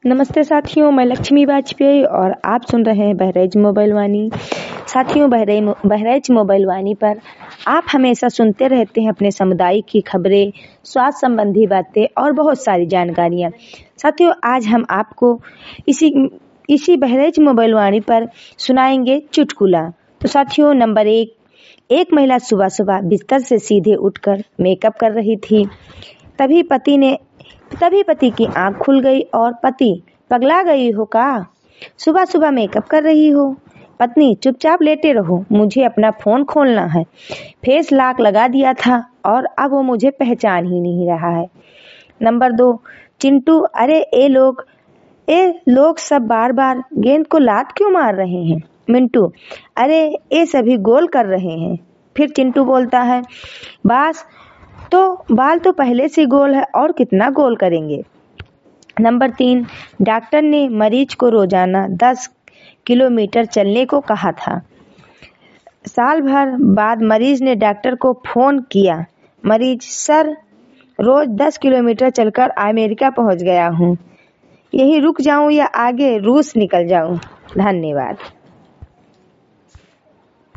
नमस्ते साथियों, मैं लक्ष्मी वाजपेयी और आप सुन रहे हैं बहराइच मोबाइल वाणी। साथियों, बहराइच मोबाइल वाणी पर आप हमेशा सुनते रहते हैं अपने समुदाय की खबरें, स्वास्थ्य संबंधी बातें और बहुत सारी जानकारियां। साथियों, आज हम आपको इसी बहराइच मोबाइल वाणी पर सुनाएंगे चुटकुला। तो साथियों, नंबर एक महिला सुबह सुबह बिस्तर से सीधे उठकर मेकअप कर रही थी। तभी पति की आंख खुल गई और पति, पगला गई हो का? सुबह सुबह मेकअप कर रही हो? पत्नी, चुपचाप लेटे रहो, मुझे अपना फोन खोलना है। फेस लॉक लगा दिया था और अब वो मुझे पहचान ही नहीं रहा है। नंबर 2, चिंटू, अरे ए लोग सब बार बार गेंद को लात क्यों मार रहे हैं? मिंटू, अरे ये सभी गोल कर रहे हैं। फिर चिंटू बोलता है, बाल तो पहले से गोल है और कितना गोल करेंगे। नंबर 3, डॉक्टर ने मरीज को रोजाना 10 किलोमीटर चलने को कहा था। साल भर बाद मरीज ने डॉक्टर को फोन किया। मरीज, सर, रोज 10 किलोमीटर चलकर अमेरिका पहुंच गया हूँ। यही रुक जाऊं या आगे रूस निकल जाऊं? धन्यवाद।